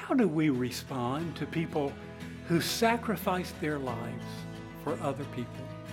How do we respond to people who sacrifice their lives for other people?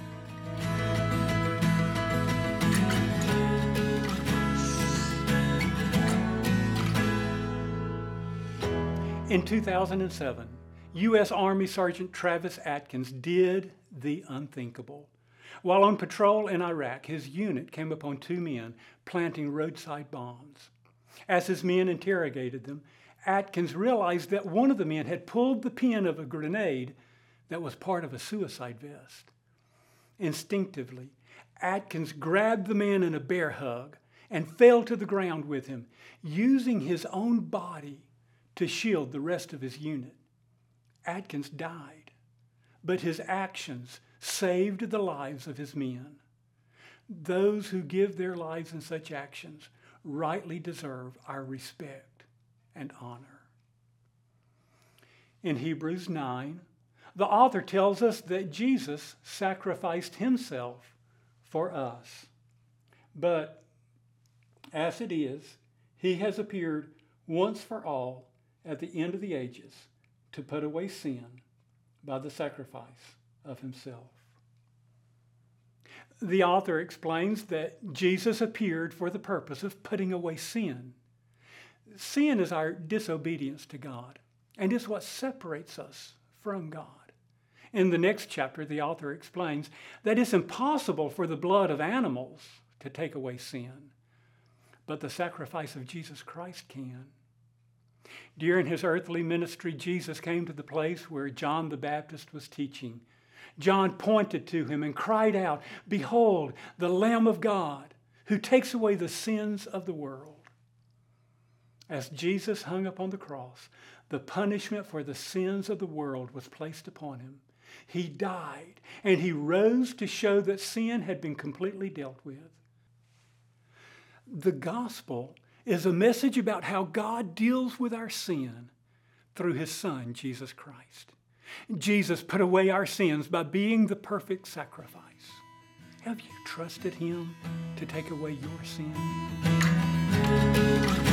In 2007, U.S. Army Sergeant Travis Atkins did the unthinkable. While on patrol in Iraq, his unit came upon two men planting roadside bombs. As his men interrogated them, Atkins realized that one of the men had pulled the pin of a grenade that was part of a suicide vest. Instinctively, Atkins grabbed the man in a bear hug and fell to the ground with him, using his own body to shield the rest of his unit. Atkins died, but his actions saved the lives of his men. Those who give their lives in such actions rightly deserve our respect and honor. In Hebrews 9, the author tells us that Jesus sacrificed himself for us. But as it is, he has appeared once for all at the end of the ages to put away sin by the sacrifice of himself. The author explains that Jesus appeared for the purpose of putting away sin. Sin is our disobedience to God, and is what separates us from God. In the next chapter, the author explains that it's impossible for the blood of animals to take away sin, but the sacrifice of Jesus Christ can. During his earthly ministry, Jesus came to the place where John the Baptist was teaching. John pointed to him and cried out, "Behold, the Lamb of God, who takes away the sins of the world." As Jesus hung upon the cross, the punishment for the sins of the world was placed upon him. He died, and he rose to show that sin had been completely dealt with. The gospel is a message about how God deals with our sin through his Son, Jesus Christ. Jesus put away our sins by being the perfect sacrifice. Have you trusted him to take away your sin?